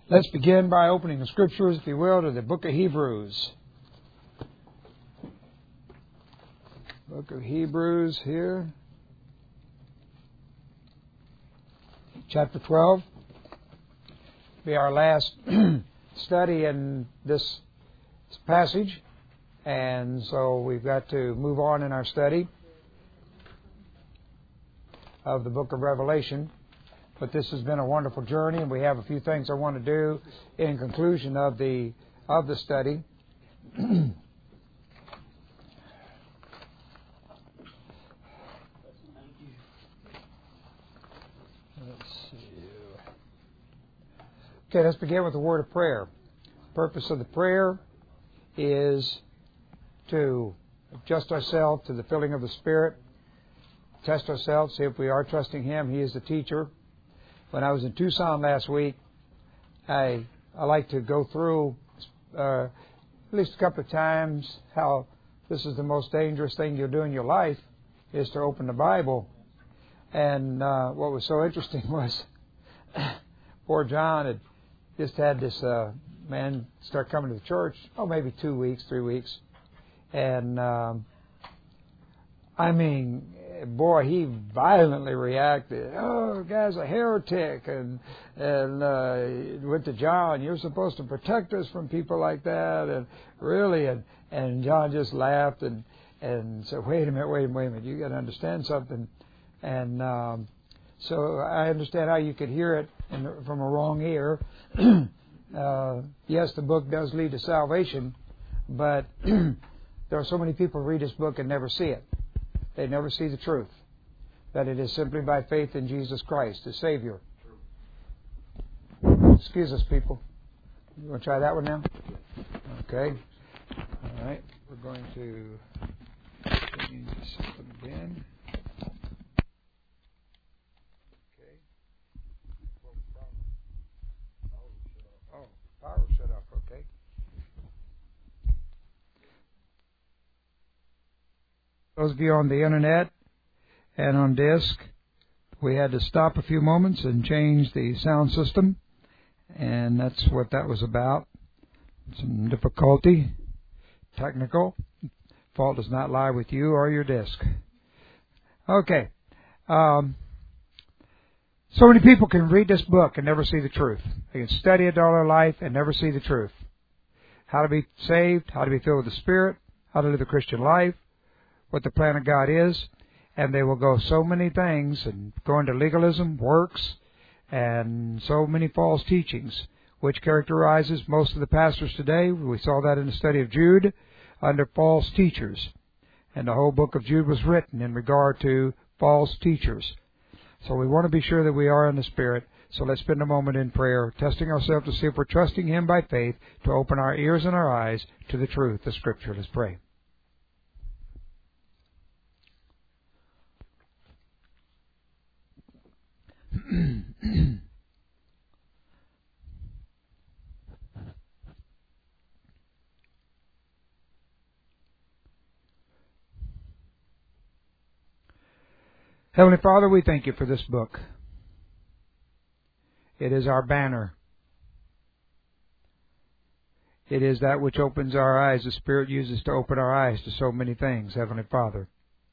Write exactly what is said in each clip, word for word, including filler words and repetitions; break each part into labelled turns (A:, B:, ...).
A: Let's begin by opening the Scriptures, if you will, to the book of Hebrews. Book of Hebrews here. Chapter twelve. Be our last study in this passage. And so we've got to move on in our study of the book of Revelation. But this has been a wonderful journey, and we have a few things I want to do in conclusion of the of the study. Let's see. Okay, let's begin with the word of prayer. The purpose of the prayer is to adjust ourselves to the filling of the Spirit, test ourselves, see if we are trusting Him. He is the teacher. When I was in Tucson last week, I I like to go through uh, at least a couple of times how this is the most dangerous thing you'll do in your life is to open the Bible. And uh, what was so interesting was poor John had just had this uh, man start coming to the church, oh, maybe two weeks, three weeks. And um, I mean, boy, he violently reacted. Oh, the guy's a heretic, and and uh, went to John. You're supposed to protect us from people like that, and really, and and John just laughed and and said, "Wait a minute, wait a minute, wait a minute. You got to understand something." And um, so I understand how you could hear it in the, from a wrong ear. uh, yes, the book does lead to salvation, but there are so many people who read this book and never see it. They never see the truth, that it is simply by faith in Jesus Christ, the Savior. Excuse us, people. You want to try that one now? Okay. All right. We're going to change this up again. Okay. Oh, power shut off. Okay. Those of you on the internet and on disk, we had to stop a few moments and change the sound system, and that's what that was about. Some difficulty, technical. Fault does not lie with you or your disk. Okay. Um, so many people can read this book and never see the truth. They can study it all their life and never see the truth. How to be saved, how to be filled with the Spirit, how to live the Christian life, what the plan of God is, and they will go so many things and go into legalism, works, and so many false teachings, which characterizes most of the pastors today. We saw that in the study of Jude, under false teachers. And the whole book of Jude was written in regard to false teachers. So we want to be sure that we are in the Spirit. So let's spend a moment in prayer, testing ourselves to see if we're trusting Him by faith to open our ears and our eyes to the truth of Scripture. Let's pray. Heavenly Father, we thank You for this book. It is our banner. It is that which opens our eyes. The Spirit uses to open our eyes to so many things, Heavenly Father.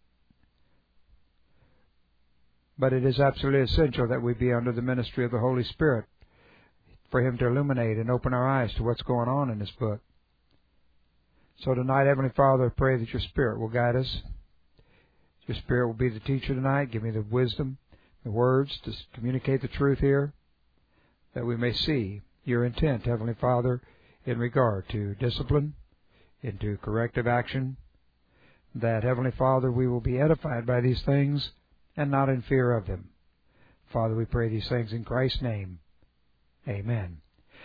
A: But it is absolutely essential that we be under the ministry of the Holy Spirit for Him to illuminate and open our eyes to what's going on in this book. So tonight, Heavenly Father, I pray that Your Spirit will guide us. Your Spirit will be the teacher tonight. Give me the wisdom, the words to communicate the truth here, that we may see Your intent, Heavenly Father, in regard to discipline, into corrective action, that, Heavenly Father, we will be edified by these things and not in fear of them. Father, we pray these things in Christ's name. Amen.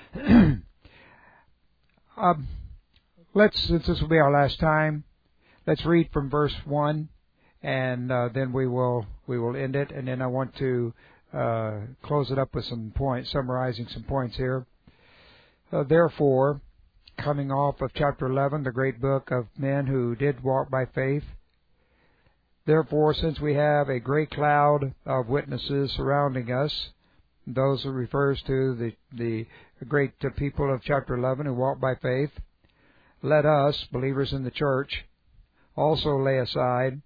A: um, let's, since this will be our last time, let's read from verse one, and uh, then we will we will end it. And then I want to uh, close it up with some points, summarizing some points here. Uh, therefore, coming off of chapter eleven, the great book of men who did walk by faith, therefore, since we have a great cloud of witnesses surrounding us, those who refers to the, the great people of chapter eleven who walk by faith. Let us, believers in the church, also lay aside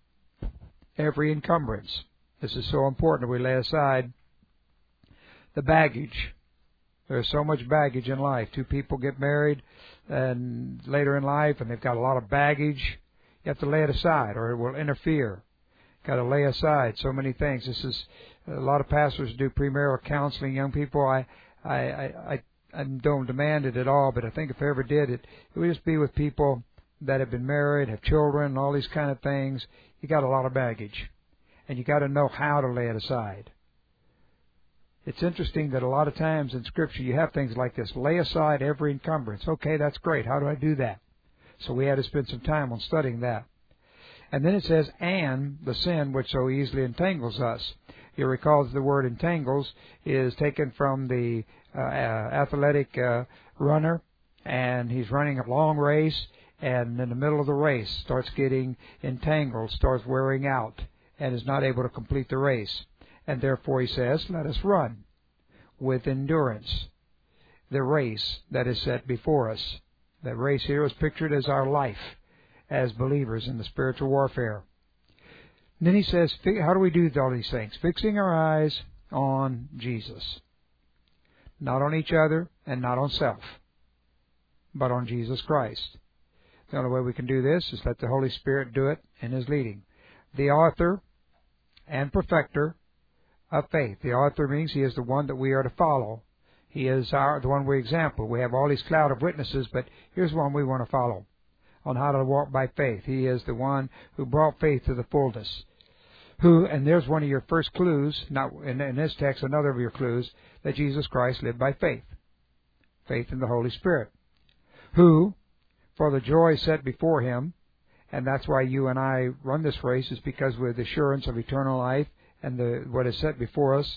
A: every encumbrance. This is so important. We lay aside the baggage. There's so much baggage in life. Two people get married and later in life, and they've got a lot of baggage. You have to lay it aside, or it will interfere. Got to lay aside so many things. This is a lot of pastors do premarital counseling. Young people, I, I, I, I don't demand it at all, but I think if I ever did it, it would just be with people that have been married, have children, and all these kind of things. You got a lot of baggage, and you got to know how to lay it aside. It's interesting that a lot of times in Scripture you have things like this: lay aside every encumbrance. Okay, that's great. How do I do that? So we had to spend some time on studying that. And then it says, and the sin which so easily entangles us. You recall the word entangles is taken from the uh, athletic uh, runner, and he's running a long race, and in the middle of the race starts getting entangled, starts wearing out, and is not able to complete the race. And therefore he says, let us run with endurance the race that is set before us. That race here is pictured as our life as believers in the spiritual warfare. And then he says, how do we do all these things? Fixing our eyes on Jesus. Not on each other and not on self, but on Jesus Christ. The only way we can do this is let the Holy Spirit do it in His leading. The author and perfecter of faith. The author means He is the one that we are to follow. He is our the one we example. We have all these cloud of witnesses, but here's one we want to follow on how to walk by faith. He is the one who brought faith to the fullness. Who, and there's one of your first clues, not in, in this text, another of your clues, that Jesus Christ lived by faith. Faith in the Holy Spirit. Who, for the joy set before Him, and that's why you and I run this race, is because with the assurance of eternal life and the what is set before us,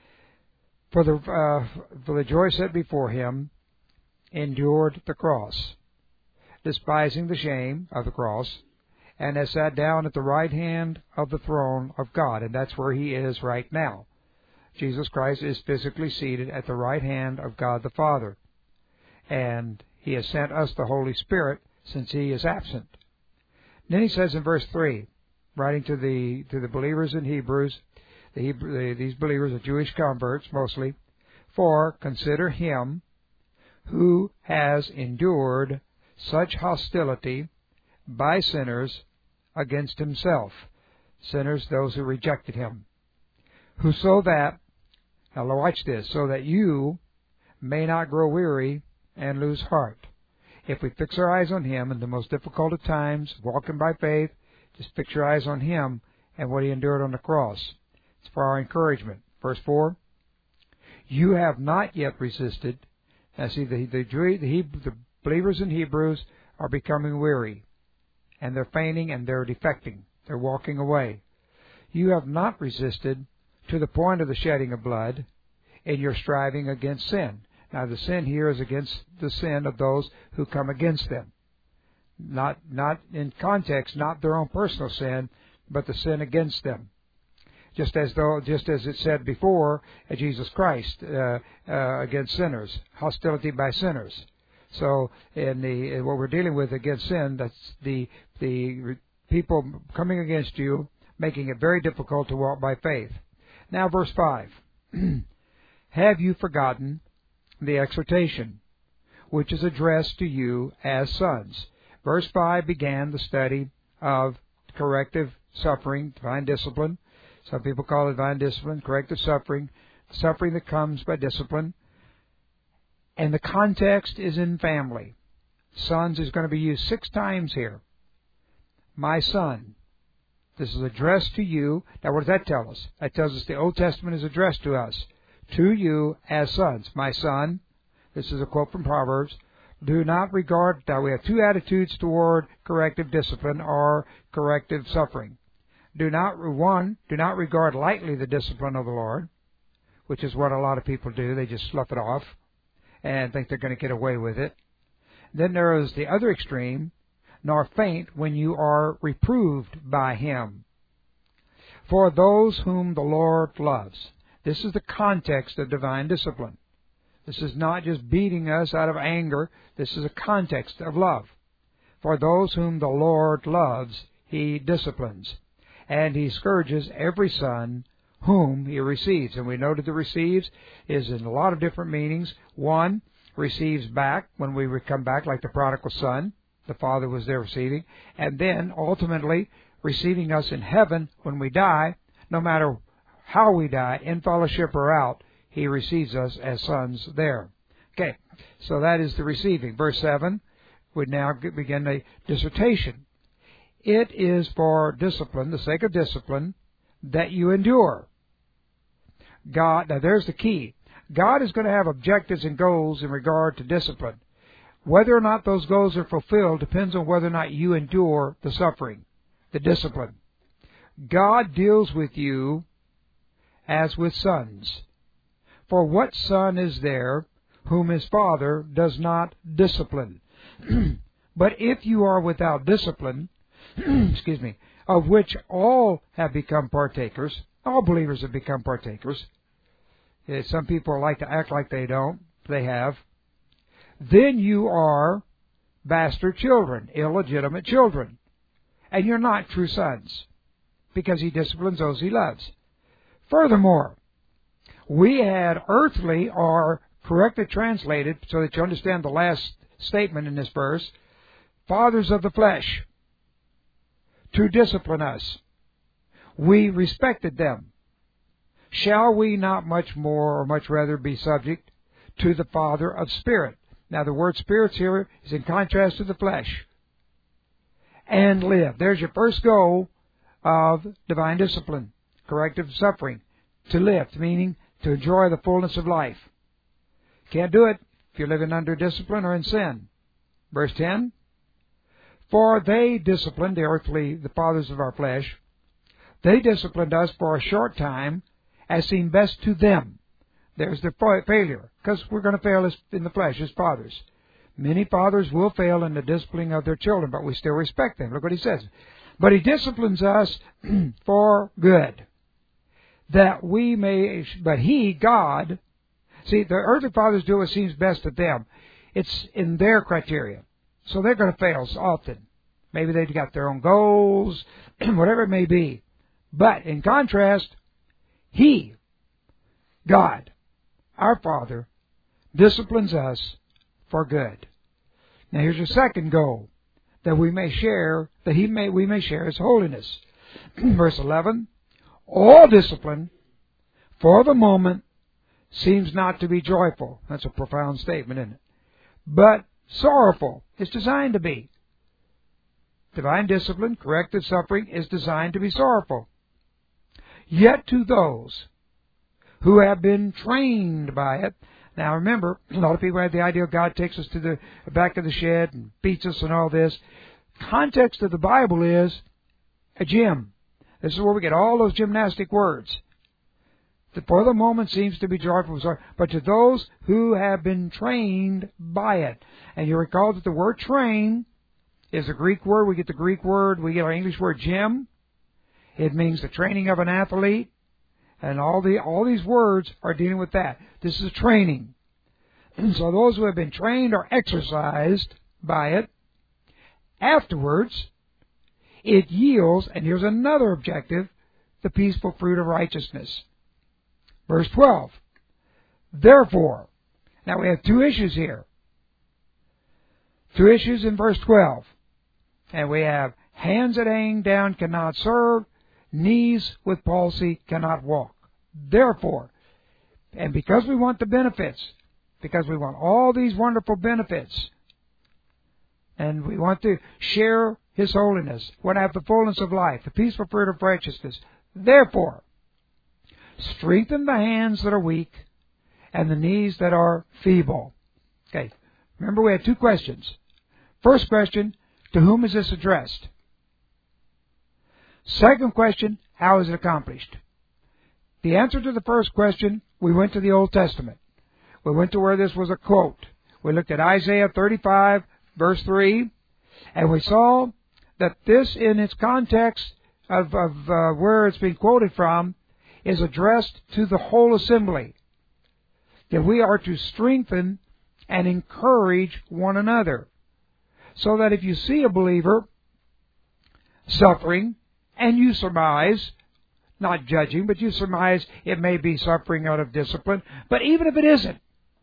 A: for the uh, for the joy set before Him, endured the cross, despising the shame of the cross, and has sat down at the right hand of the throne of God. And that's where He is right now. Jesus Christ is physically seated at the right hand of God the Father. And He has sent us the Holy Spirit since He is absent. Then He says in verse three, writing to the to the believers in Hebrews, the Hebrew, the, these believers are Jewish converts mostly, for consider Him who has endured such hostility by sinners against Himself. Sinners, those who rejected Him. Who so that, now watch this, so that you may not grow weary and lose heart. If we fix our eyes on Him in the most difficult of times, walking by faith, just fix your eyes on Him and what He endured on the cross. It's for our encouragement. Verse four, you have not yet resisted. Now see, the, the, the, the believers in Hebrews are becoming weary, and they're fainting and they're defecting. They're walking away. You have not resisted to the point of the shedding of blood in your striving against sin. Now the sin here is against the sin of those who come against them. Not, not in context, not their own personal sin, but the sin against them. Just as though, just as it said before, uh, Jesus Christ uh, uh, against sinners, hostility by sinners. So, in the in what we're dealing with against sin, that's the the people coming against you, making it very difficult to walk by faith. Now, verse five: have you forgotten the exhortation which is addressed to you as sons? Verse five began the study of corrective suffering, divine discipline. Some people call it divine discipline, corrective suffering, suffering that comes by discipline. And the context is in family. Sons is going to be used six times here. My son. This is addressed to you. Now, what does that tell us? That tells us the Old Testament is addressed to us. To you as sons. My son. This is a quote from Proverbs. Do not regard, now we have two attitudes toward corrective discipline or corrective suffering. Do not, one, do not regard lightly the discipline of the Lord, which is what a lot of people do. They just slough it off and think they're going to get away with it. Then there is the other extreme, nor faint when you are reproved by Him. For those whom the Lord loves. This is the context of divine discipline. This is not just beating us out of anger. This is a context of love. For those whom the Lord loves, He disciplines, and He scourges every son whom He receives. And we noted the receives is in a lot of different meanings. One, receives back when we come back, like the prodigal son. The Father was there receiving. And then, ultimately, receiving us in heaven when we die, no matter how we die, in fellowship or out, He receives us as sons there. Okay, so that is the receiving. Verse seven, we now begin a dissertation. It is for discipline, the sake of discipline, that you endure. God, now there's the key. God is going to have objectives and goals in regard to discipline. Whether or not those goals are fulfilled depends on whether or not you endure the suffering, the discipline. God deals with you as with sons. For what son is there whom his father does not discipline? But if you are without discipline, excuse me, of which all have become partakers, all believers have become partakers. Some people like to act like they don't. They have. Then you are bastard children, illegitimate children. And you're not true sons, because He disciplines those He loves. Furthermore, we had earthly, or correctly translated, so that you understand the last statement in this verse, fathers of the flesh, to discipline us. We respected them. Shall we not much more, or much rather, be subject to the Father of spirit? Now, the word spirits here is in contrast to the flesh. And live. There's your first goal of divine discipline, corrective suffering. To live, meaning to enjoy the fullness of life. Can't do it if you're living under discipline or in sin. Verse ten. For they disciplined, the earthly, the fathers of our flesh, they disciplined us for a short time, as seemed best to them. There's the failure, because we're going to fail as, in the flesh as fathers. Many fathers will fail in the disciplining of their children, but we still respect them. Look what he says. But He disciplines us for good, that we may, but He, God, see, the earthly fathers do what seems best to them. It's in their criteria. So they're going to fail often. Maybe they've got their own goals, whatever it may be. But in contrast, He, God, our Father, disciplines us for good. Now here's your second goal, that we may share, that He may, we may share His holiness. Verse eleven, all discipline, for the moment, seems not to be joyful. That's a profound statement, isn't it? But sorrowful. It's designed to be. Divine discipline, corrective suffering, is designed to be sorrowful. Yet to those who have been trained by it. Now remember, a lot of people have the idea God takes us to the back of the shed and beats us and all this. Context of the Bible is a gym. This is where we get all those gymnastic words. The for the moment seems to be joyful, but to those who have been trained by it. And you recall that the word train is a Greek word. We get the Greek word, we get our English word gym. It means the training of an athlete. And all the all these words are dealing with that. This is training. And so those who have been trained or exercised by it, afterwards, it yields, and here's another objective, the peaceful fruit of righteousness. Verse twelve. Therefore, now we have two issues here. Two issues in verse twelve. And we have hands that hang down cannot serve, knees with palsy cannot walk. Therefore, and because we want the benefits, because we want all these wonderful benefits, and we want to share His holiness, want to have the fullness of life, the peaceful fruit of righteousness, therefore, strengthen the hands that are weak and the knees that are feeble. Okay, remember we had two questions. First question, to whom is this addressed? Second question, how is it accomplished? The answer to the first question, we went to the Old Testament. We went to where this was a quote. We looked at Isaiah thirty-five, verse three, and we saw that this, in its context of, of uh, where it's being quoted from, is addressed to the whole assembly, that we are to strengthen and encourage one another. So that if you see a believer suffering, and you surmise, not judging, but you surmise it may be suffering out of discipline, but even if it isn't,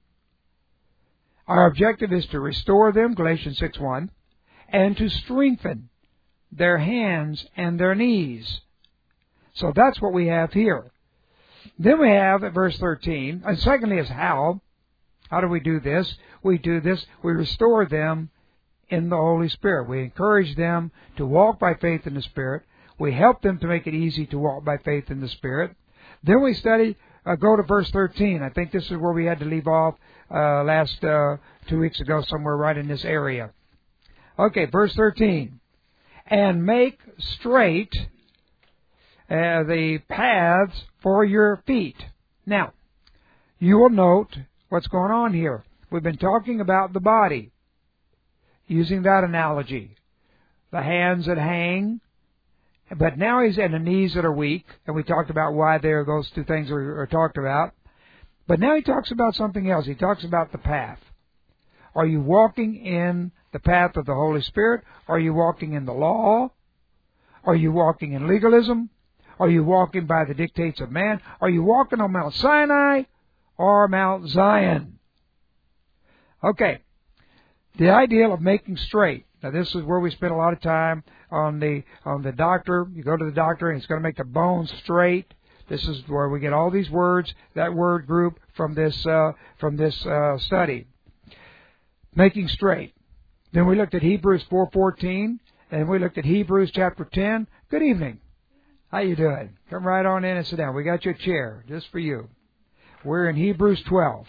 A: our objective is to restore them, Galatians six one, and to strengthen their hands and their knees. So that's what we have here. Then we have at verse thirteen, and secondly is how. How do we do this? We do this, we restore them in the Holy Spirit. We encourage them to walk by faith in the Spirit. We help them to make it easy to walk by faith in the Spirit. Then we study, uh, go to verse thirteen. I think this is where we had to leave off uh, last uh, two weeks ago, somewhere right in this area. Okay, verse thirteen. And make straight uh, the paths for your feet. Now, you will note what's going on here. We've been talking about the body, using that analogy. The hands that hang, but now he's in the knees that are weak, and we talked about why there those two things are, are talked about. But now he talks about something else. He talks about the path. Are you walking in the path of the Holy Spirit? Are you walking in the law? Are you walking in legalism? Are you walking by the dictates of man? Are you walking on Mount Sinai or Mount Zion? Okay. The ideal of making straight. Now this is where we spend a lot of time on the on the doctor. You go to the doctor and he's going to make the bones straight. This is where we get all these words, that word group from this uh, from this uh, study. Making straight. Then we looked at Hebrews four fourteen, and we looked at Hebrews chapter ten. Good evening. How you doing? Come right on in and sit down. We got you a chair just for you. We're in Hebrews twelve.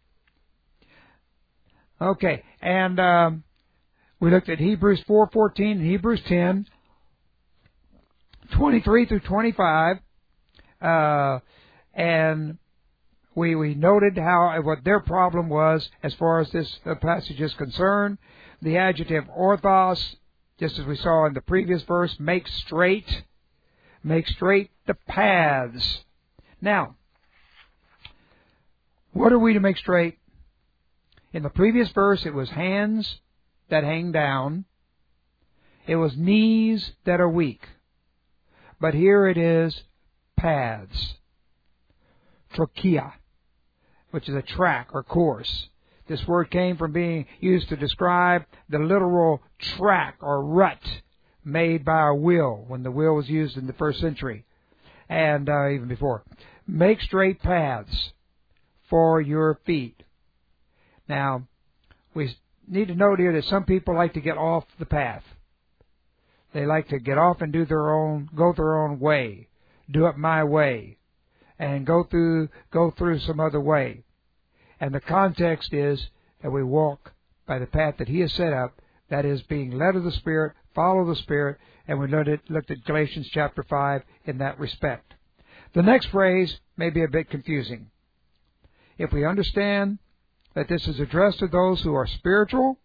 A: Okay, and um, we looked at Hebrews four fourteen and Hebrews ten, twenty-three through twenty-five, uh, and we we noted how what their problem was as far as this uh, passage is concerned. The adjective orthos, just as we saw in the previous verse, make straight, make straight the paths. Now, what are we to make straight? In the previous verse, it was hands that hang down. It was knees that are weak. But here it is paths. Trochia, which is a track or course. This word came from being used to describe the literal track or rut made by a wheel when the wheel was used in the first century and uh, even before. Make straight paths for your feet. Now, we need to note here that some people like to get off the path. They like to get off and do their own, go their own way, do it my way, and go through, go through some other way. And the context is that we walk by the path that He has set up, that is being led of the Spirit, follow the Spirit, and we looked at, looked at Galatians chapter five in that respect. The next phrase may be a bit confusing. If we understand that this is addressed to those who are spiritual,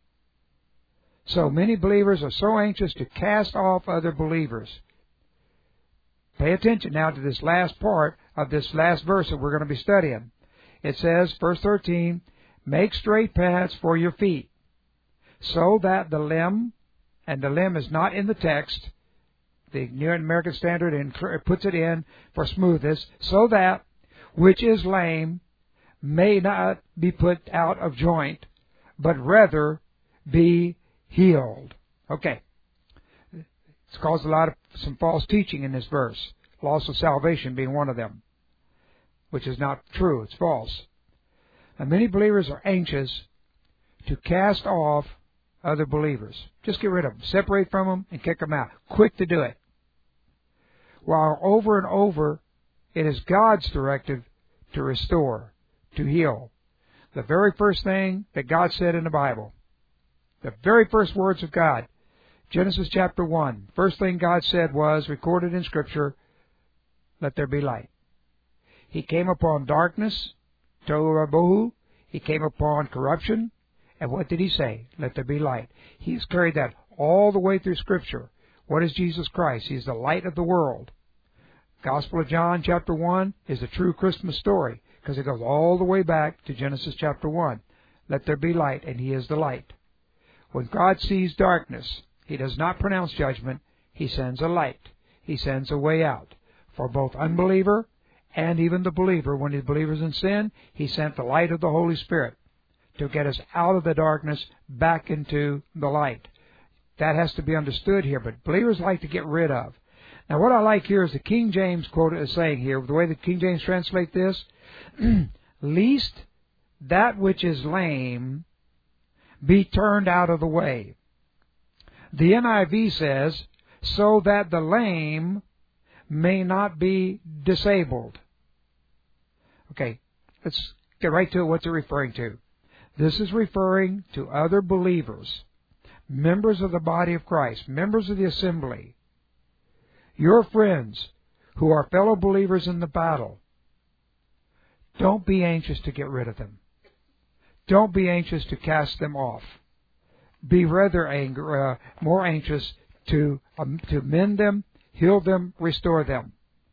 A: so many believers are so anxious to cast off other believers. Pay attention now to this last part of this last verse that we're going to be studying. It says, verse thirteen, make straight paths for your feet, so that the limb, and the limb is not in the text, the New American Standard puts it in for smoothness, so that which is lame may not be put out of joint, but rather be healed. Okay. It's caused a lot of some false teaching in this verse. Loss of salvation being one of them, which is not true. It's false. And many believers are anxious to cast off other believers. Just get rid of them. Separate from them and kick them out. Quick to do it. While over and over, it is God's directive to restore, to heal. The very first thing that God said in the Bible, the very first words of God, Genesis chapter one, first thing God said was, recorded in Scripture, let there be light. He came upon darkness, tohu wabohu. He came upon corruption. And what did He say? Let there be light. He's carried that all the way through Scripture. What is Jesus Christ? He is the light of the world. Gospel of John, chapter one, is a true Christmas story because it goes all the way back to Genesis chapter one. Let there be light, and He is the light. When God sees darkness, He does not pronounce judgment. He sends a light. He sends a way out. For both unbeliever and even the believer, when the believer's in sin, He sent the light of the Holy Spirit to get us out of the darkness back into the light. That has to be understood here, but believers like to get rid of. Now what I like here is the King James quote is saying here, the way the King James translate this, lest that which is lame be turned out of the way. The N I V says, so that the lame may not be disabled. Okay, let's get right to it. What's it referring to? This is referring to other believers, members of the body of Christ, members of the assembly, your friends who are fellow believers in the battle. Don't be anxious to get rid of them. Don't be anxious to cast them off. Be rather angry, uh, more anxious to um, to mend them, heal them, restore them.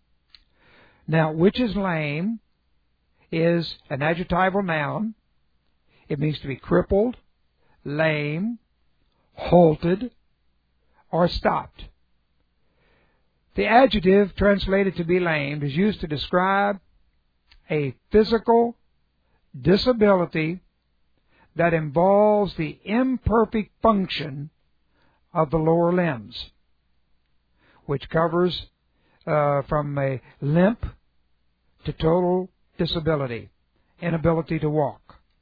A: Now, which is lame is an adjectival noun. It means to be crippled, lame, halted, or stopped. The adjective translated to be lame is used to describe a physical disability that involves the imperfect function of the lower limbs, which covers uh, from a limp to total disability, inability to walk.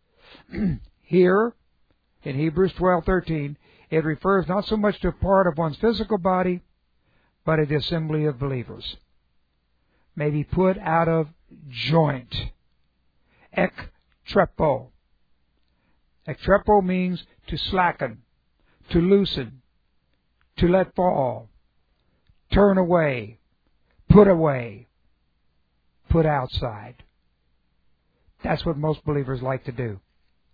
A: Here, in Hebrews twelve thirteen, it refers not so much to a part of one's physical body, but of the assembly of believers. May be put out of joint. Ektrepo. Ektrepo means to slacken, to loosen, to let fall, turn away, put away, put outside. That's what most believers like to do.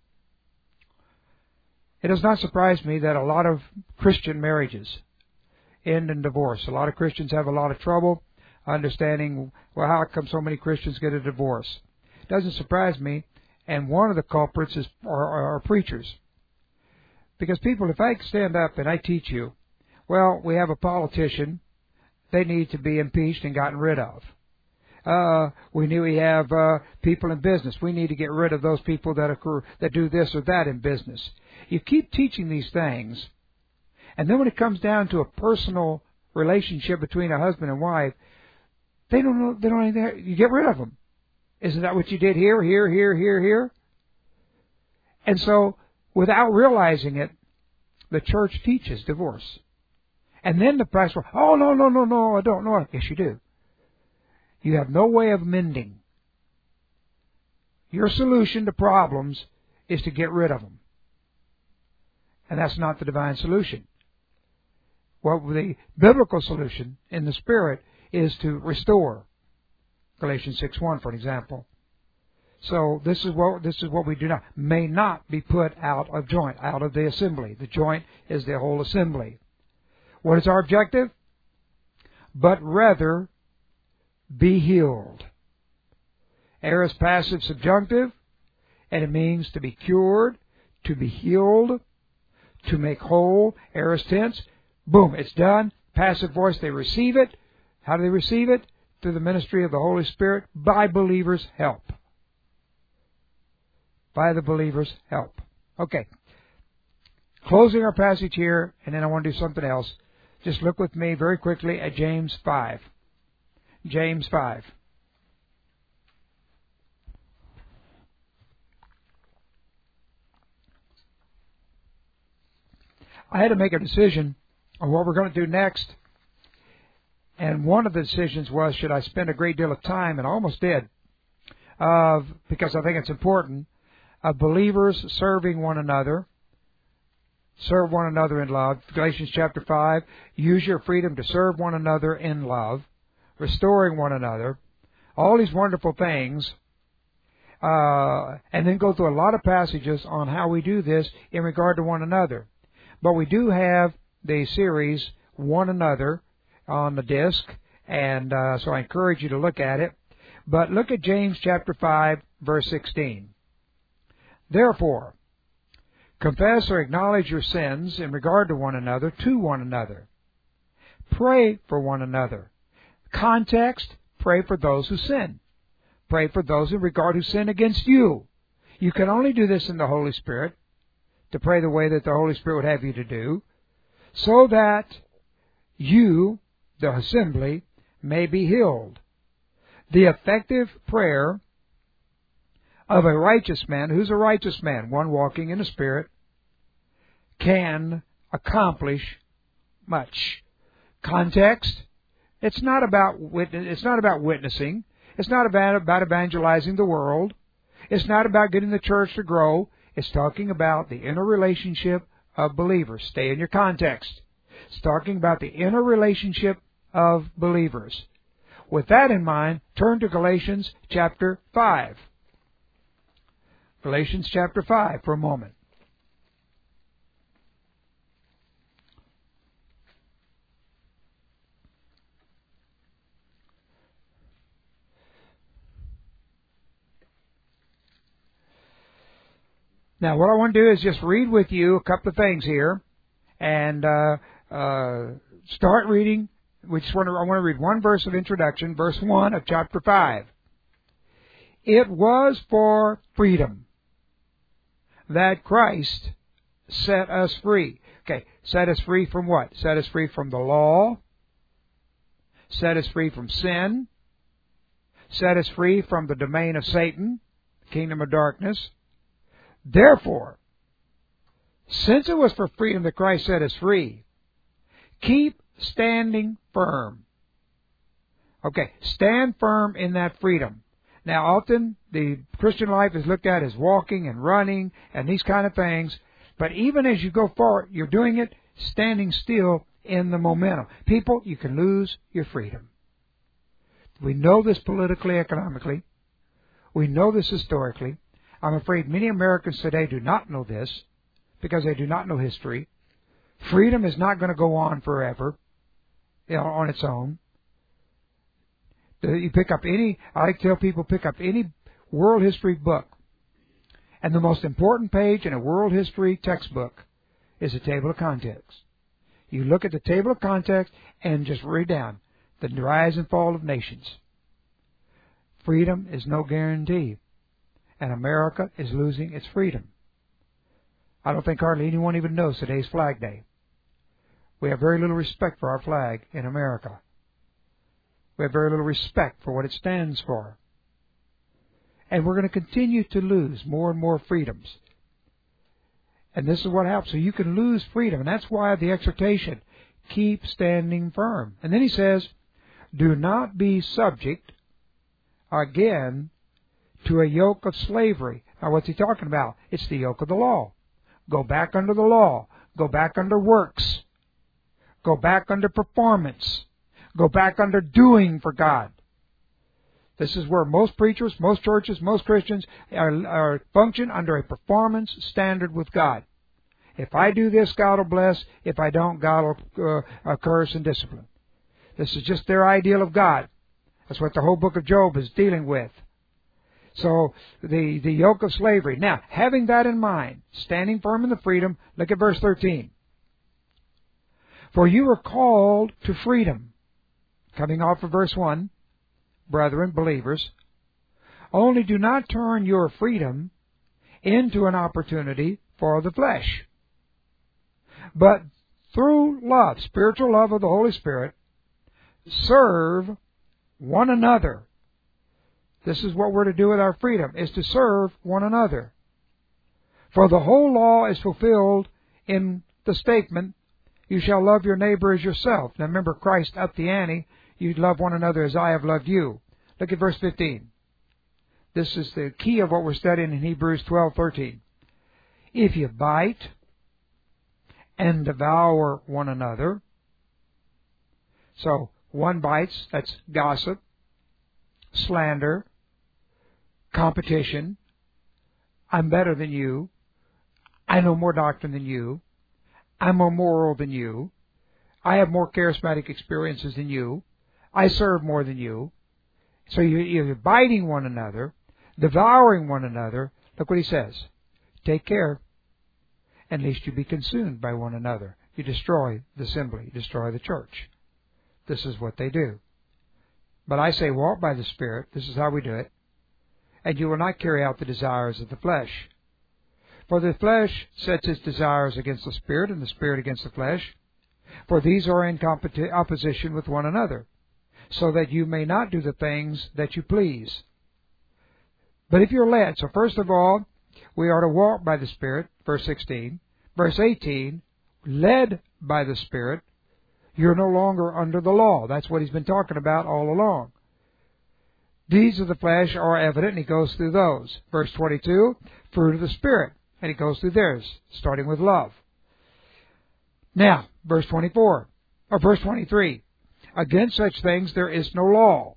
A: It does not surprise me that a lot of Christian marriages end in divorce. A lot of Christians have a lot of trouble understanding, well, how come so many Christians get a divorce? It doesn't surprise me, and one of the culprits is are, are preachers. Because people, if I stand up and I teach you, well, we have a politician, they need to be impeached and gotten rid of. Uh, we knew we have uh, people in business. We need to get rid of those people that occur, that do this or that in business. You keep teaching these things, and then when it comes down to a personal relationship between a husband and wife, they don't know. They don't know anything. You get rid of them. Isn't that what you did here, here, here, here, here? And so, without realizing it, the church teaches divorce. And then the pastor, oh, no, no, no, no, I don't know. Yes, you do. You have no way of mending. Your solution to problems is to get rid of them. And that's not the divine solution. Well, the biblical solution in the Spirit is to restore. Galatians six one, for an example. So this is what this is what we do now. May not be put out of joint, out of the assembly. The joint is the whole assembly. What is our objective? But rather be healed. Aorist passive subjunctive, and it means to be cured, to be healed, to make whole. Aorist tense, boom, it's done. Passive voice, they receive it. How do they receive it? Through the ministry of the Holy Spirit, by believers' help. By the believers' help. Okay. Closing our passage here, and then I want to do something else. Just look with me very quickly at James five. James five. I had to make a decision on what we're going to do next. And one of the decisions was, should I spend a great deal of time, and I almost did, uh, because I think it's important, of believers serving one another, serve one another in love. Galatians chapter five, use your freedom to serve one another in love, restoring one another, all these wonderful things, uh, and then go through a lot of passages on how we do this in regard to one another. But we do have the series, One Another, on the disc, And uh, so I encourage you to look at it. But look at James chapter five, verse sixteen. Therefore, confess or acknowledge your sins in regard to one another to one another. Pray for one another. Context, pray for those who sin. Pray for those in regard who sin against you. You can only do this in the Holy Spirit, to pray the way that the Holy Spirit would have you to do, so that you, the assembly, may be healed. The effective prayer of a righteous man, who's a righteous man, one walking in the Spirit, can accomplish much. Context, it's not about witness, it's not about witnessing. It's not about, about evangelizing the world. It's not about getting the church to grow. It's talking about the inner relationship of believers. Stay in your context. It's talking about the inner relationship of believers. With that in mind, turn to Galatians chapter five. Galatians chapter five for a moment. Now, what I want to do is just read with you a couple of things here, and uh, uh, start reading. We just want to, I want to read one verse of introduction, verse one of chapter five. It was for freedom that Christ set us free. Okay, set us free from what? Set us free from the law. Set us free from sin. Set us free from the domain of Satan, kingdom of darkness. Therefore, since it was for freedom that Christ set us free, keep standing firm. Okay, stand firm in that freedom. Now, often the Christian life is looked at as walking and running and these kind of things, but even as you go forward, you're doing it standing still in the momentum. People, you can lose your freedom. We know this politically, economically. We know this historically. I'm afraid many Americans today do not know this because they do not know history. Freedom is not going to go on forever, you know, on its own. You pick up any, I like to tell people, pick up any world history book, and the most important page in a world history textbook is a table of contents. You look at the table of contents and just read down the rise and fall of nations. Freedom is no guarantee. And America is losing its freedom. I don't think hardly anyone even knows today's Flag Day. We have very little respect for our flag in America. We have very little respect for what it stands for. And we're going to continue to lose more and more freedoms. And this is what happens. So you can lose freedom. And that's why the exhortation, keep standing firm. And then he says, do not be subject, again, to a yoke of slavery. Now, what's he talking about? It's the yoke of the law. Go back under the law. Go back under works. Go back under performance. Go back under doing for God. This is where most preachers, most churches, most Christians are, are function under a performance standard with God. If I do this, God will bless. If I don't, God will uh, curse and discipline. This is just their ideal of God. That's what the whole book of Job is dealing with. So, the, the yoke of slavery. Now, having that in mind, standing firm in the freedom, look at verse thirteen. For you were called to freedom. Coming off of verse one, brethren, believers, only do not turn your freedom into an opportunity for the flesh, but through love, spiritual love of the Holy Spirit, serve one another. This is what we're to do with our freedom, is to serve one another. For the whole law is fulfilled in the statement, you shall love your neighbor as yourself. Now remember, Christ upped the ante. You love one another as I have loved you. Look at verse fifteen. This is the key of what we're studying in Hebrews twelve thirteen. If you bite and devour one another. So, one bites, that's gossip, slander, competition. I'm better than you. I know more doctrine than you. I'm more moral than you. I have more charismatic experiences than you. I serve more than you. So you, you're biting one another, devouring one another. Look what he says. Take care, and lest you be consumed by one another. You destroy the assembly, you destroy the church. This is what they do. But I say, walk by the Spirit. This is how we do it. And you will not carry out the desires of the flesh. For the flesh sets its desires against the Spirit, and the Spirit against the flesh. For these are in competi- opposition with one another, so that you may not do the things that you please. But if you're led, so first of all, we are to walk by the Spirit, verse sixteen. Verse eighteen, led by the Spirit, you're no longer under the law. That's what he's been talking about all along. Deeds of the flesh are evident, and he goes through those. Verse twenty-two, fruit of the Spirit, and he goes through theirs, starting with love. Now, verse twenty-four, or verse twenty-three, against such things there is no law.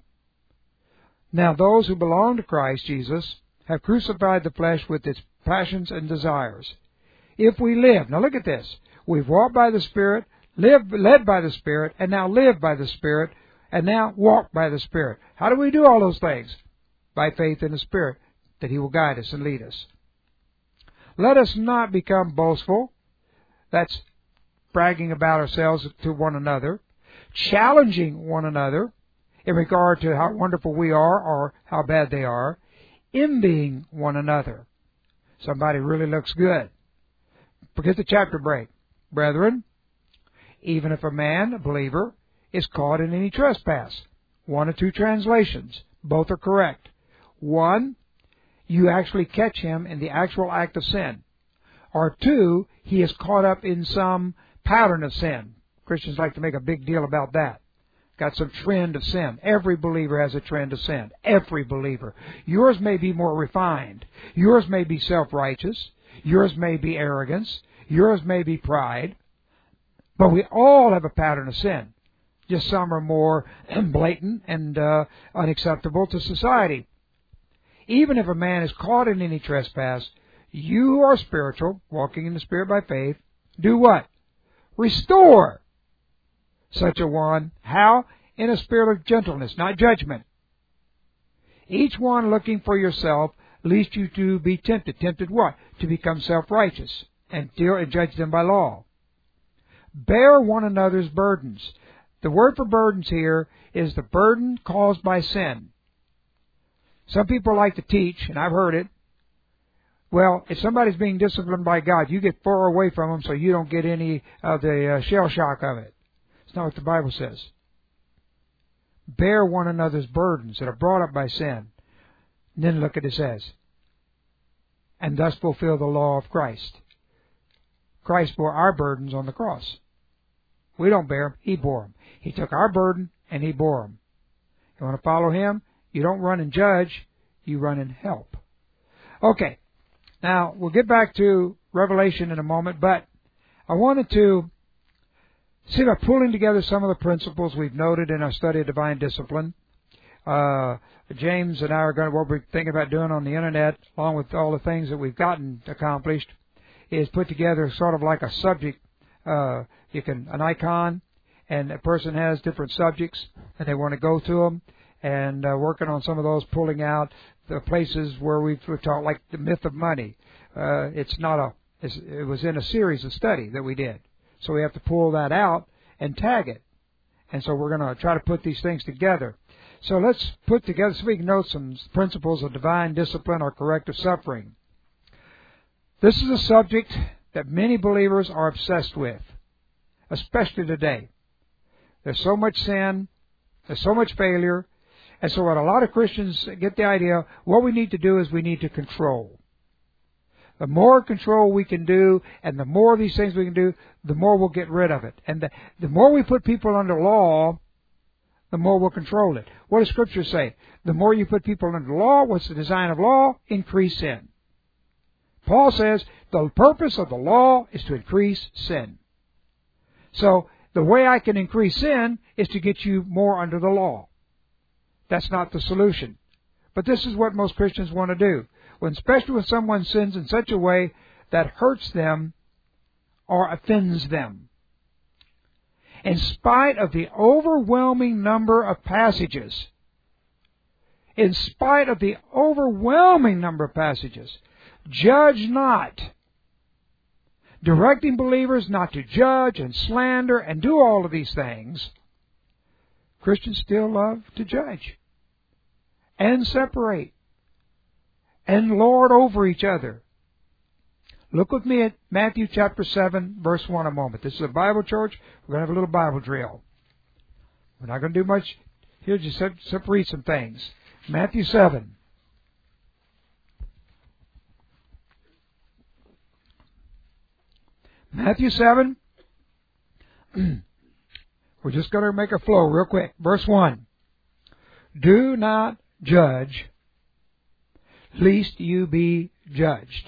A: Now those who belong to Christ Jesus have crucified the flesh with its passions and desires. If we live, now look at this, we've walked by the Spirit, live, led by the Spirit, and now live by the Spirit, and now walk by the Spirit. How do we do all those things? By faith in the Spirit, that He will guide us and lead us. Let us not become boastful. That's bragging about ourselves to one another, challenging one another in regard to how wonderful we are or how bad they are, envying one another. Somebody really looks good. Forget the chapter break. Brethren, even if a man, a believer, is caught in any trespass, one or two translations, both are correct. One, you actually catch him in the actual act of sin. Or two, he is caught up in some pattern of sin. Christians like to make a big deal about that. Got some trend of sin. Every believer has a trend of sin. Every believer. Yours may be more refined. Yours may be self-righteous. Yours may be arrogance. Yours may be pride. But we all have a pattern of sin. Just some are more blatant and uh, unacceptable to society. Even if a man is caught in any trespass, you who are spiritual, walking in the Spirit by faith, do what? Restore such a one. How? In a spirit of gentleness, not judgment. Each one looking for yourself, lest you to be tempted. Tempted what? To become self-righteous and deal and judge them by law. Bear one another's burdens. The word for burdens here is the burden caused by sin. Some people like to teach, and I've heard it, well, if somebody's being disciplined by God, you get far away from them so you don't get any of the uh, shell shock of it. It's not what the Bible says. Bear one another's burdens that are brought up by sin. And then look at it says, and thus fulfill the law of Christ. Christ bore our burdens on the cross. We don't bear them. He bore them. He took our burden and He bore them. You want to follow Him? You don't run and judge. You run and help. Okay. Now, we'll get back to Revelation in a moment, but I wanted to see about pulling together some of the principles we've noted in our study of divine discipline. Uh, James and I are going to, what we're thinking about doing on the Internet, along with all the things that we've gotten accomplished, is put together sort of like a subject. Uh, you can, an icon, and a person has different subjects, and they want to go to them, and uh, working on some of those, pulling out the places where we've, we've taught, like the myth of money. Uh, it's not a, it's, it was in a series of study that we did. So we have to pull that out and tag it. And so we're going to try to put these things together. So let's put together, so we can note some principles of divine discipline or corrective suffering. This is a subject that many believers are obsessed with, especially today. There's so much sin, there's so much failure, and so what a lot of Christians get the idea, what we need to do is we need to control. The more control we can do, and the more of these things we can do, the more we'll get rid of it. And the, the more we put people under law, the more we'll control it. What does Scripture say? The more you put people under law, what's the design of law? Increase sin. Paul says the purpose of the law is to increase sin. So the way I can increase sin is to get you more under the law. That's not the solution. But this is what most Christians want to do. When, especially when someone sins in such a way that hurts them or offends them. In spite of the overwhelming number of passages, in spite of the overwhelming number of passages, judge not, directing believers not to judge and slander and do all of these things, Christians still love to judge and separate and lord over each other. Look with me at Matthew chapter seven, verse one a moment. This is a Bible church. We're going to have a little Bible drill. We're not going to do much here, just except read some things. Matthew seven. Matthew seven. We're just going to make a flow real quick. Verse one. Do not judge, lest you be judged.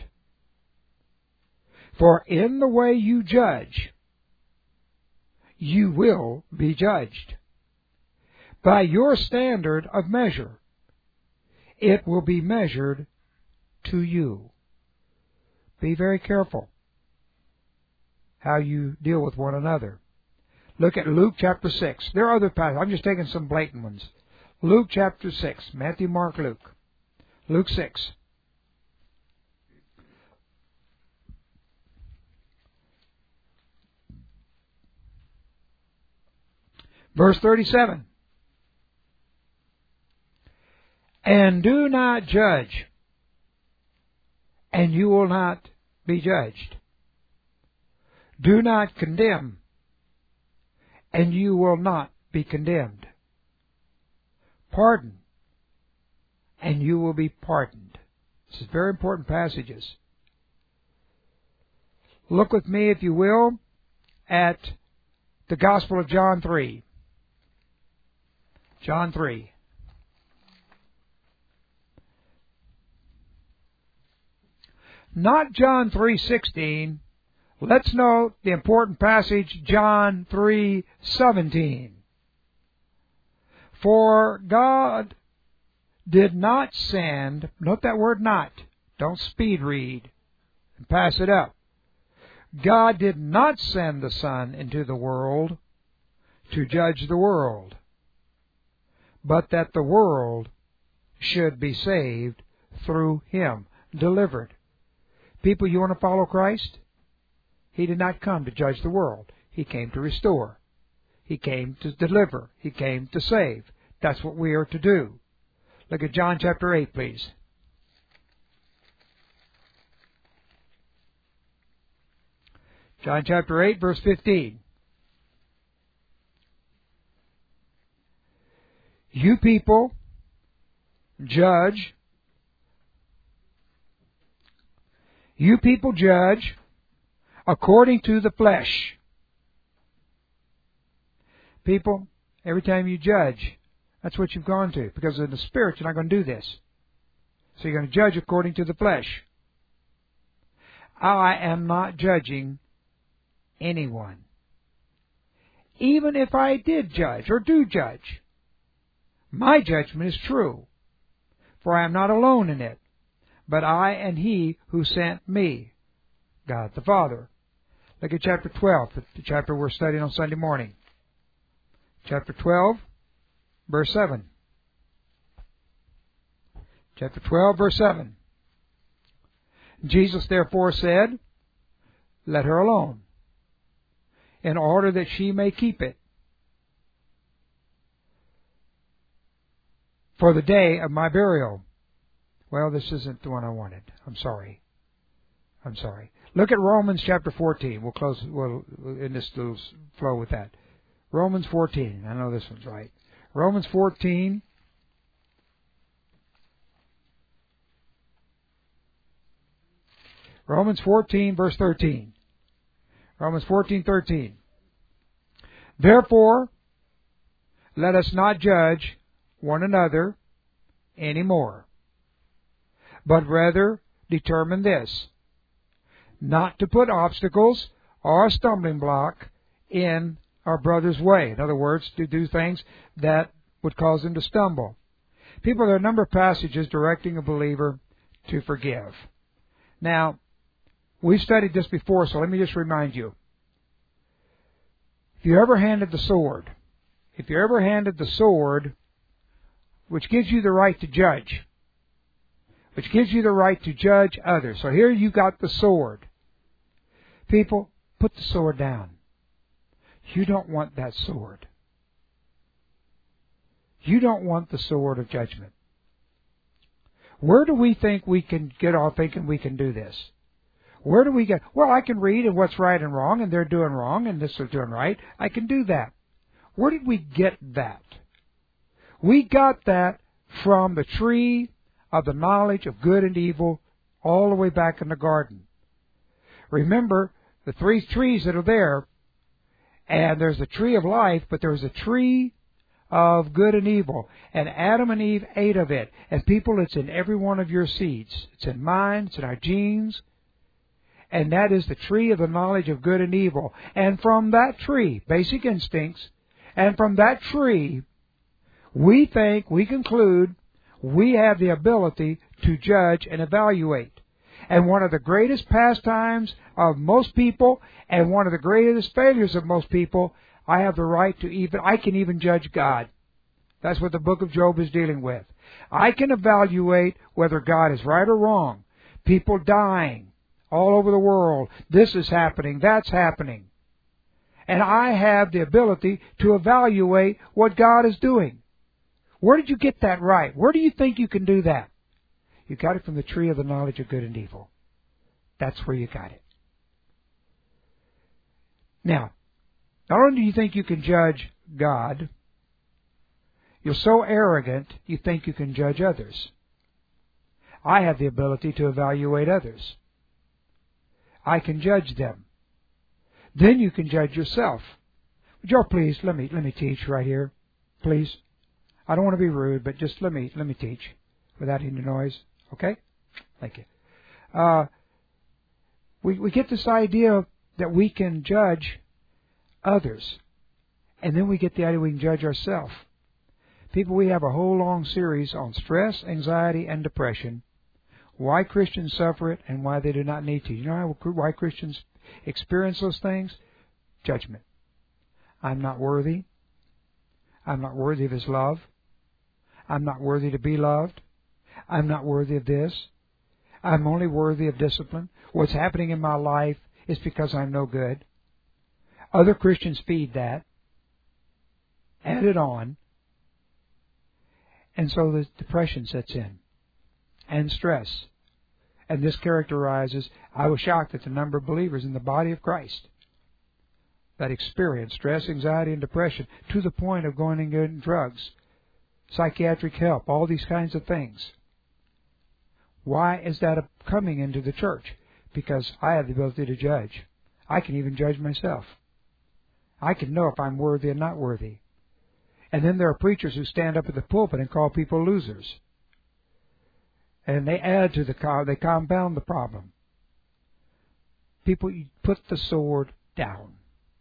A: For in the way you judge, you will be judged. By your standard of measure, it will be measured to you. Be very careful how you deal with one another. Look at Luke chapter six. There are other passages. I'm just taking some blatant ones. Luke chapter six. Matthew, Mark, Luke. Luke six. Verse thirty-seven. And do not judge, and you will not be judged. Do not condemn, and you will not be condemned. Pardon, and you will be pardoned. This is very important passages. Look with me, if you will, at the Gospel of John three. John three. Not John three sixteen. Let's note the important passage, John three seventeen. For God did not send, note that word not, don't speed read and pass it up. God did not send the Son into the world to judge the world, but that the world should be saved through Him, delivered. People, you want to follow Christ? He did not come to judge the world. He came to restore. He came to deliver. He came to save. That's what we are to do. Look at John chapter eight, please. John chapter eight, verse fifteen. You people judge. You people judge according to the flesh. People, every time you judge, that's what you've gone to. Because in the Spirit, you're not going to do this. So you're going to judge according to the flesh. I am not judging anyone. Even if I did judge or do judge, my judgment is true, for I am not alone in it, but I and He who sent me, God the Father. Look at chapter twelve, the chapter we're studying on Sunday morning. Chapter twelve, verse seven. Chapter twelve, verse seven. Jesus therefore said, let her alone, in order that she may keep it for the day of my burial. Well, this isn't the one I wanted. I'm sorry. I'm sorry. Look at Romans chapter fourteen. We'll close we'll, in this little flow with that. Romans fourteen. I know this one's right. Romans fourteen. Romans fourteen, verse thirteen. Romans fourteen, thirteen. Therefore, let us not judge one another anymore, but rather determine this, not to put obstacles or a stumbling block in our brother's way. In other words, to do things that would cause them to stumble. People, there are a number of passages directing a believer to forgive. Now, we've studied this before, so let me just remind you. If you're ever handed the sword, if you're ever handed the sword, which gives you the right to judge, which gives you the right to judge others. So here you got the sword. People, put the sword down. You don't want that sword. You don't want the sword of judgment. Where do we think we can get off thinking we can do this? Where do we get, well, I can read and what's right and wrong, and they're doing wrong, and this is doing right. I can do that. Where did we get that? We got that from the tree of the knowledge of good and evil all the way back in the garden. Remember the three trees that are there, and there's the tree of life, but there's a tree of good and evil. And Adam and Eve ate of it. And people, it's in every one of your seeds. It's in mine, it's in our genes. And that is the tree of the knowledge of good and evil. And from that tree, basic instincts, and from that tree, we think, we conclude, we have the ability to judge and evaluate. And one of the greatest pastimes of most people, and one of the greatest failures of most people, I have the right to even, I can even judge God. That's what the book of Job is dealing with. I can evaluate whether God is right or wrong. People dying all over the world. This is happening, that's happening. And I have the ability to evaluate what God is doing. Where did you get that right? Where do you think you can do that? You got it from the tree of the knowledge of good and evil. That's where you got it. Now, not only do you think you can judge God, you're so arrogant you think you can judge others. I have the ability to evaluate others. I can judge them. Then you can judge yourself. Would y'all please let me let me teach right here, please. I don't want to be rude, but just let me let me teach without any noise. Okay? Thank you. Uh, we we get this idea that we can judge others, and then we get the idea we can judge ourselves. People, we have a whole long series on stress, anxiety, and depression. Why Christians suffer it and why they do not need to. You know why Christians experience those things? Judgment. I'm not worthy. I'm not worthy of His love. I'm not worthy to be loved. I'm not worthy of this. I'm only worthy of discipline. What's happening in my life is because I'm no good. Other Christians feed that, add it on, and so the depression sets in, and stress. And this characterizes, I was shocked at the number of believers in the body of Christ that experience stress, anxiety, and depression to the point of going and getting drugs, psychiatric help, all these kinds of things. Why is that coming into the church? Because I have the ability to judge. I can even judge myself. I can know if I'm worthy or not worthy. And then there are preachers who stand up at the pulpit and call people losers. And they add to the, they compound the problem. People, put the sword down.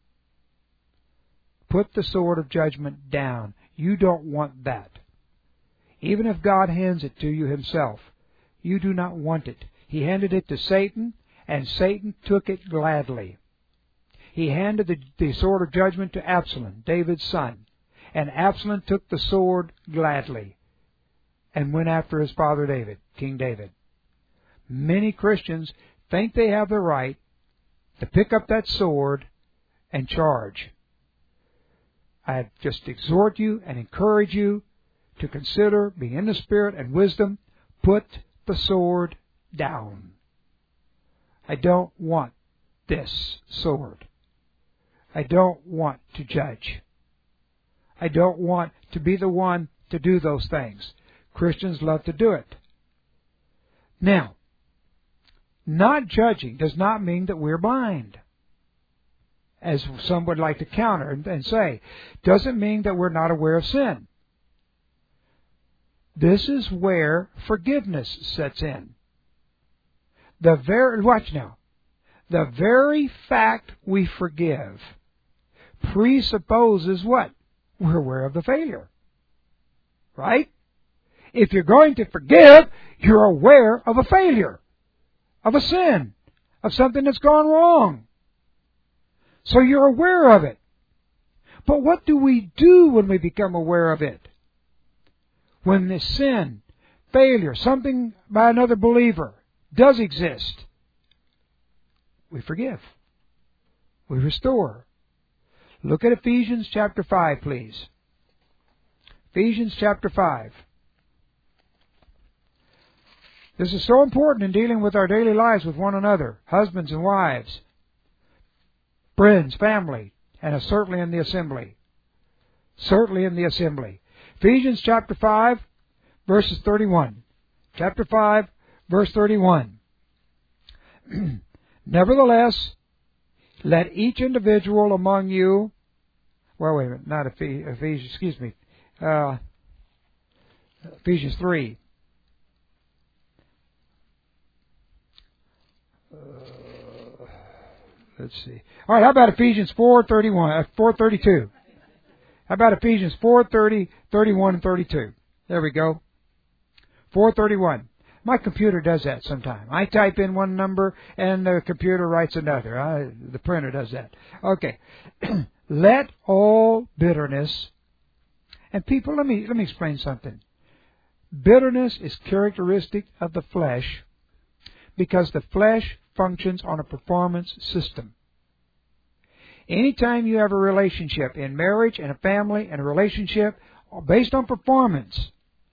A: Put the sword of judgment down. You don't want that. Even if God hands it to you Himself, you do not want it. He handed it to Satan, and Satan took it gladly. He handed the, the sword of judgment to Absalom, David's son, and Absalom took the sword gladly and went after his father David, King David. Many Christians think they have the right to pick up that sword and charge. I just exhort you and encourage you to consider being in the Spirit and wisdom. Put the sword down. I don't want this sword. I don't want to judge. I don't want to be the one to do those things. Christians love to do it. Now, not judging does not mean that we're blind, as some would like to counter and say. Doesn't mean that we're not aware of sin. This is where forgiveness sets in. The very, watch now, the very fact we forgive presupposes what? We're aware of the failure. Right? If you're going to forgive, you're aware of a failure, of a sin, of something that's gone wrong. So you're aware of it. But what do we do when we become aware of it? When the sin, failure, something by another believer does exist, we forgive. We restore. Look at Ephesians chapter five, please. Ephesians chapter five. This is so important in dealing with our daily lives with one another, husbands and wives, friends, family, and certainly in the assembly. Certainly in the assembly. Ephesians chapter five, verses thirty-one. Chapter five, verse thirty-one. Nevertheless, let each individual among you, well, wait a minute, not Ephesians, excuse me, uh, Ephesians three. Uh, let's see. All right, how about Ephesians four thirty-one, uh, four thirty-two? How about Ephesians four thirty, thirty-one, and thirty-two? There we go. four thirty-one. My computer does that sometime. I type in one number and the computer writes another. I, the printer does that. Okay. Let all bitterness, and people, let me let me explain something. Bitterness is characteristic of the flesh because the flesh functions on a performance system. Anytime you have a relationship in marriage and a family and a relationship based on performance,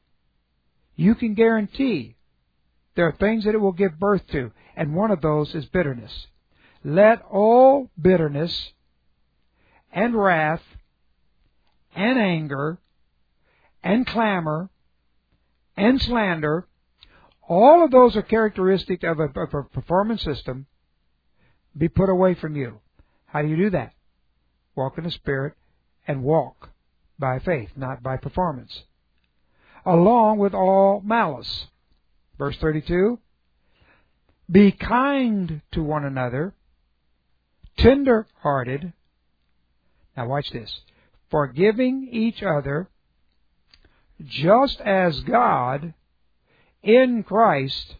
A: you can guarantee there are things that it will give birth to, and one of those is bitterness. Let all bitterness and wrath and anger and clamor and slander, all of those are characteristic of a, of a performance system, be put away from you. How do you do that? Walk in the Spirit and walk by faith, not by performance. Along with all malice. Verse thirty-two, be kind to one another, tender-hearted. Now watch this. Forgiving each other, just as God in Christ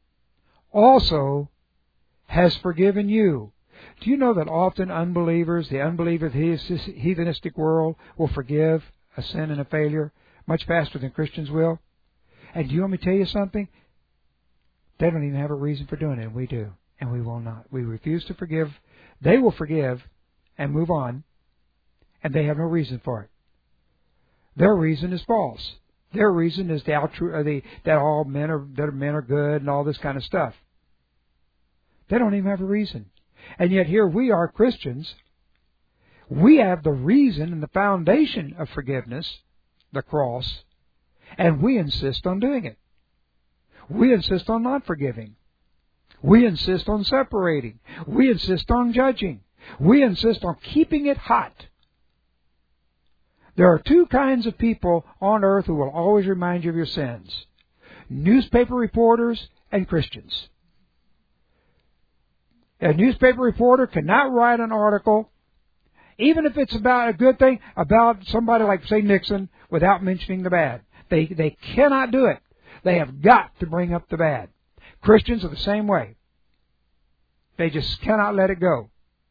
A: also has forgiven you. Do you know that often unbelievers, the unbeliever, the heathenistic world, will forgive a sin and a failure much faster than Christians will? And do you want me to tell you something? They don't even have a reason for doing it, and we do. And we will not. We refuse to forgive. They will forgive and move on, and they have no reason for it. Their reason is false. Their reason is the, altru- the that all men are that men are good and all this kind of stuff. They don't even have a reason. And yet here we are, Christians. We have the reason and the foundation of forgiveness, the cross, and we insist on doing it. We insist on not forgiving. We insist on separating. We insist on judging. We insist on keeping it hot. There are two kinds of people on earth who will always remind you of your sins. Newspaper reporters and Christians. A newspaper reporter cannot write an article, even if it's about a good thing, about somebody like, say, Nixon, without mentioning the bad. They, they cannot do it. They have got to bring up the bad. Christians are the same way. They just cannot let it go.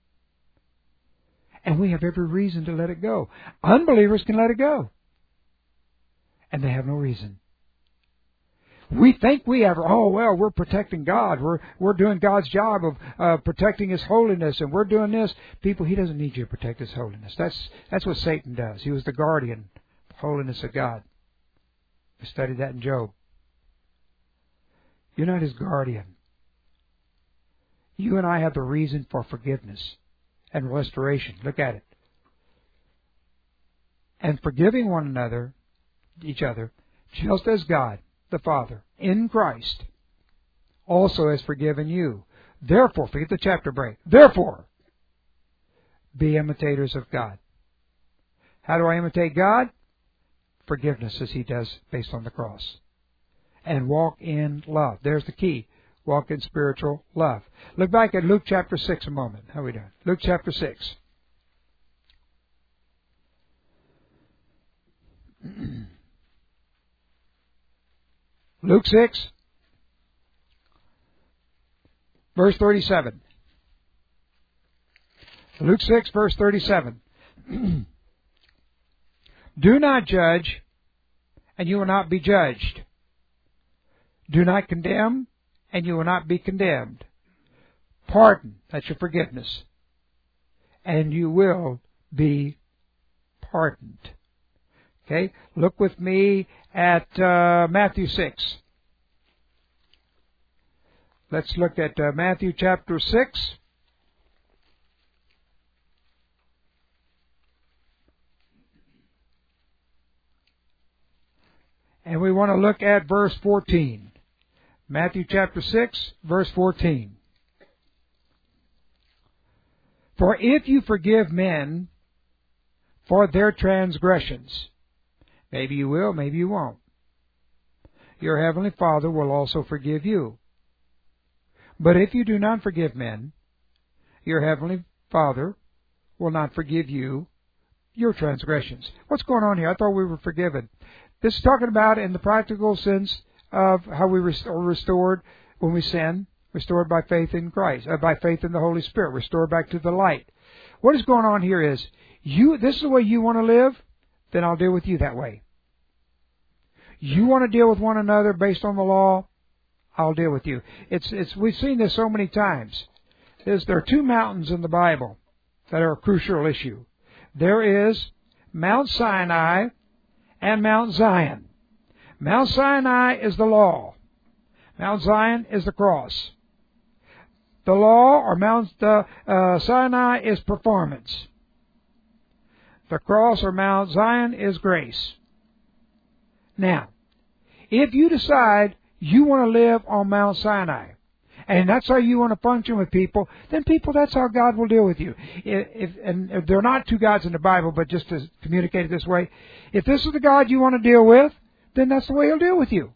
A: And we have every reason to let it go. Unbelievers can let it go. And they have no reason. We think we have, oh, well, we're protecting God. We're we're doing God's job of uh, protecting His holiness, and we're doing this. People, He doesn't need you to protect His holiness. That's that's what Satan does. He was the guardian of the holiness of God. We studied that in Job. You're not His guardian. You and I have the reason for forgiveness and restoration. Look at it. And forgiving one another, each other, just as God, the Father, in Christ, also has forgiven you. Therefore, forget the chapter break. Therefore, be imitators of God. How do I imitate God? Forgiveness, as He does based on the cross. And walk in love. There's the key. Walk in spiritual love. Look back at Luke chapter six a moment. How are we doing? Luke chapter six. Luke six, verse thirty-seven. Luke six, verse thirty-seven. Do not judge, and you will not be judged. Do not condemn, and you will not be condemned. Pardon, that's your forgiveness, and you will be pardoned. Okay, look with me at uh, Matthew six. Let's look at uh, Matthew chapter six. And we want to look at verse fourteen. Matthew chapter six, verse fourteen. For if you forgive men for their transgressions, maybe you will, maybe you won't, your heavenly Father will also forgive you. But if you do not forgive men, your heavenly Father will not forgive you your transgressions. What's going on here? I thought we were forgiven. This is talking about in the practical sense of how we are restored when we sin, restored by faith in Christ, uh, by faith in the Holy Spirit, restored back to the light. What is going on here is, you. this is the way you want to live, then I'll deal with you that way. You want to deal with one another based on the law, I'll deal with you. It's it's we've seen this so many times. There's, there are two mountains in the Bible that are a crucial issue. There is Mount Sinai and Mount Zion. Mount Sinai is the law. Mount Zion is the cross. The law, or Mount uh, uh, Sinai, is performance. The cross, or Mount Zion, is grace. Now, if you decide you want to live on Mount Sinai, and that's how you want to function with people, then people, that's how God will deal with you. If, and if there are not two gods in the Bible, but just to communicate it this way, if this is the God you want to deal with, then that's the way He'll deal with you.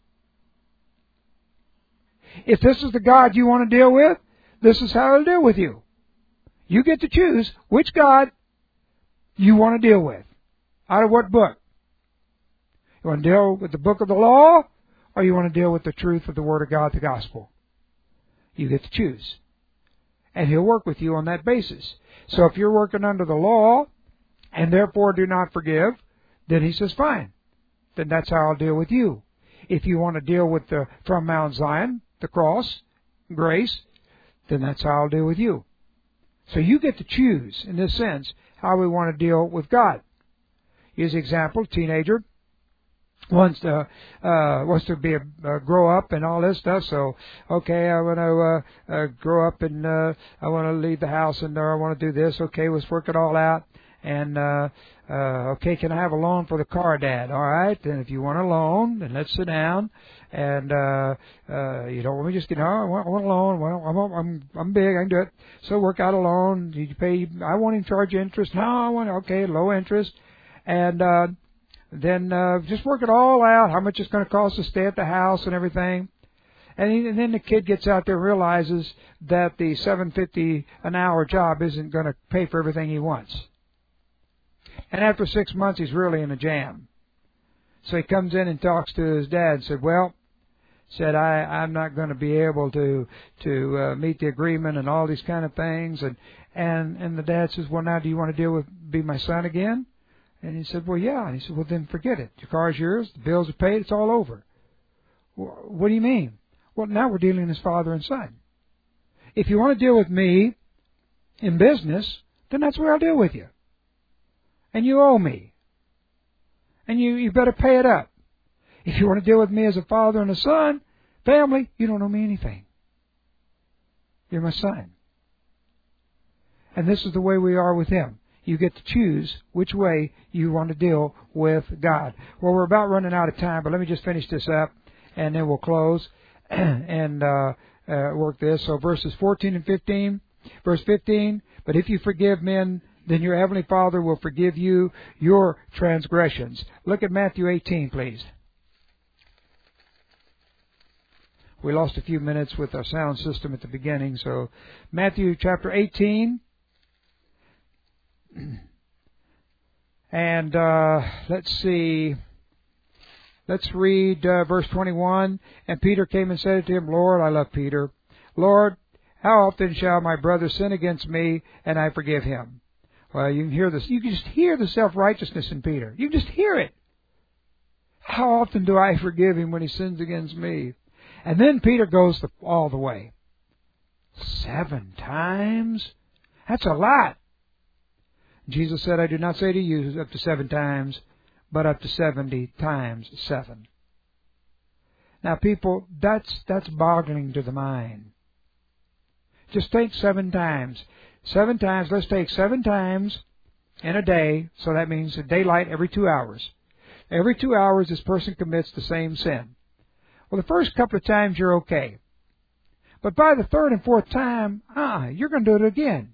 A: If this is the God you want to deal with, this is how He'll deal with you. You get to choose which God you want to deal with. Out of what book? You want to deal with the book of the law, or you want to deal with the truth of the Word of God, the gospel? You get to choose. And He'll work with you on that basis. So if you're working under the law, and therefore do not forgive, then He says, fine. Then that's how I'll deal with you. If you want to deal with the from Mount Zion, the cross, grace, then that's how I'll deal with you. So you get to choose, in this sense, how we want to deal with God. Here's an example, teenager. Wants to uh, wants to be a, uh, grow up and all this stuff. So okay, I want to uh, uh, grow up and uh, I want to leave the house and uh, I want to do this. Okay, let's work it all out. And uh, uh, okay, can I have a loan for the car, Dad? All right, then if you want a loan, then let's sit down. And uh, uh, you don't want me just get no, I want, I want a loan. Well, I'm I'm I'm big, I can do it. So work out a loan. You pay. I won't even charge you interest. No, I want okay, low interest. And uh, Then uh, just work it all out, how much it's going to cost to stay at the house and everything. And, he, and then the kid gets out there and realizes that the seven fifty an hour job isn't going to pay for everything he wants. And after six months, he's really in a jam. So he comes in and talks to his dad and said, well, said, I, I'm not going to be able to to uh, meet the agreement and all these kind of things. And, and, and the dad says, well, now do you want to deal with be my son again? And he said, well, yeah. And he said, well, then forget it. Your car's yours. The bills are paid. It's all over. Well, what do you mean? Well, now we're dealing as father and son. If you want to deal with me in business, then that's where I'll deal with you. And you owe me. And you, you better pay it up. If you want to deal with me as a father and a son, family, you don't owe me anything. You're my son. And this is the way we are with Him. You get to choose which way you want to deal with God. Well, we're about running out of time, but let me just finish this up, and then we'll close and uh, uh, work this. So verses fourteen and fifteen. Verse fifteen, but if you forgive men, then your heavenly Father will forgive you your transgressions. Look at Matthew eighteen, please. We lost a few minutes with our sound system at the beginning. So Matthew chapter eighteen. And uh, let's see. Let's read uh, verse twenty-one. And Peter came and said to him, Lord, I love Peter. Lord, how often shall my brother sin against me, and I forgive him? Well, you can hear this. You can just hear the self-righteousness in Peter. You can just hear it. How often do I forgive him when he sins against me? And then Peter goes the, all the way. Seven times? That's a lot. Jesus said, I do not say to you up to seven times, but up to seventy times seven. Now, people, that's that's boggling to the mind. Just take seven times. Seven times, let's take seven times in a day, so that means a daylight every two hours. Every two hours, this person commits the same sin. Well, the first couple of times, you're okay. But by the third and fourth time, ah, uh, you're going to do it again.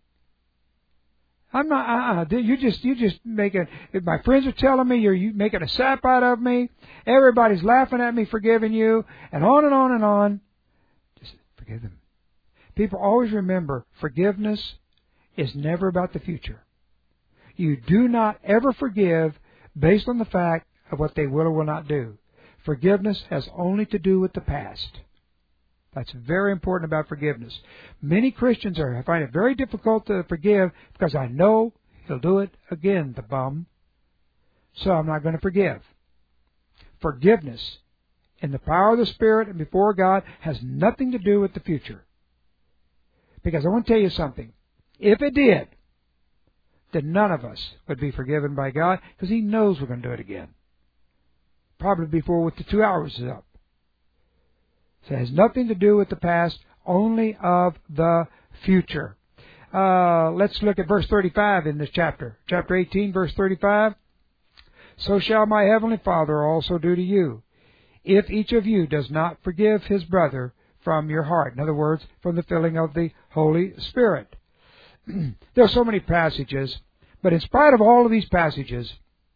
A: I'm not, uh, uh you just, you just making, my friends are telling me you're you making a sap out of me. Everybody's laughing at me, forgiving you, and on and on and on. Just forgive them. People always remember, forgiveness is never about the future. You do not ever forgive based on the fact of what they will or will not do. Forgiveness has only to do with the past. That's very important about forgiveness. Many Christians are find it very difficult to forgive because I know he'll do it again, the bum. So I'm not going to forgive. Forgiveness in the power of the Spirit and before God has nothing to do with the future. Because I want to tell you something. If it did, then none of us would be forgiven by God because He knows we're going to do it again. Probably before with the two hours is up. So it has nothing to do with the past, only of the future. Uh, let's look at verse thirty-five in this chapter. Chapter eighteen, verse thirty-five. So shall my heavenly Father also do to you, if each of you does not forgive his brother from your heart. In other words, from the filling of the Holy Spirit. There are so many passages, but in spite of all of these passages,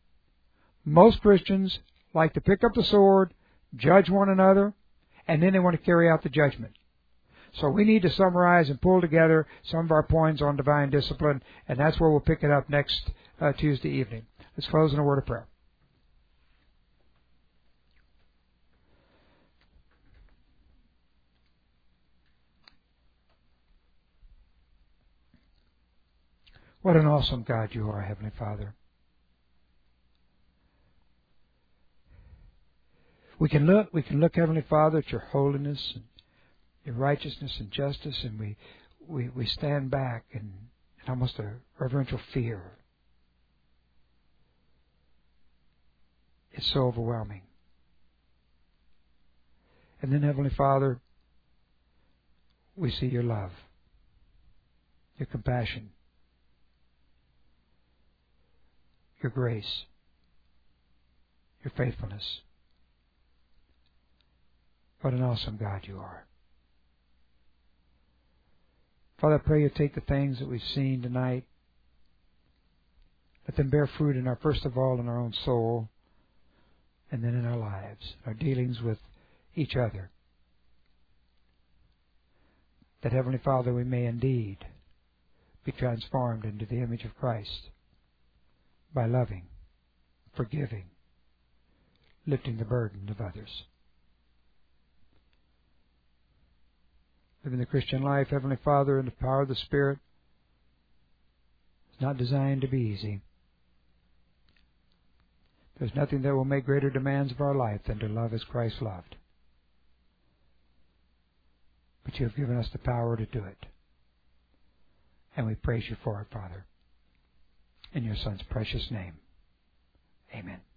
A: most Christians like to pick up the sword, judge one another, and then they want to carry out the judgment. So we need to summarize and pull together some of our points on divine discipline, and that's where we'll pick it up next uh, Tuesday evening. Let's close in a word of prayer. What an awesome God you are, Heavenly Father. We can look, we can look, Heavenly Father, at your holiness and your righteousness and justice, and we we, we stand back in, in almost a reverential fear. It's so overwhelming. And then, Heavenly Father, we see your love, your compassion, your grace, your faithfulness. What an awesome God you are. Father, I pray you take the things that we've seen tonight. Let them bear fruit in our, first of all, in our own soul, and then in our lives, our dealings with each other. That, Heavenly Father, we may indeed be transformed into the image of Christ by loving, forgiving, lifting the burden of others. Living the Christian life, Heavenly Father, in the power of the Spirit, is not designed to be easy. There's nothing that will make greater demands of our life than to love as Christ loved. But you have given us the power to do it. And we praise you for it, Father. In your Son's precious name. Amen.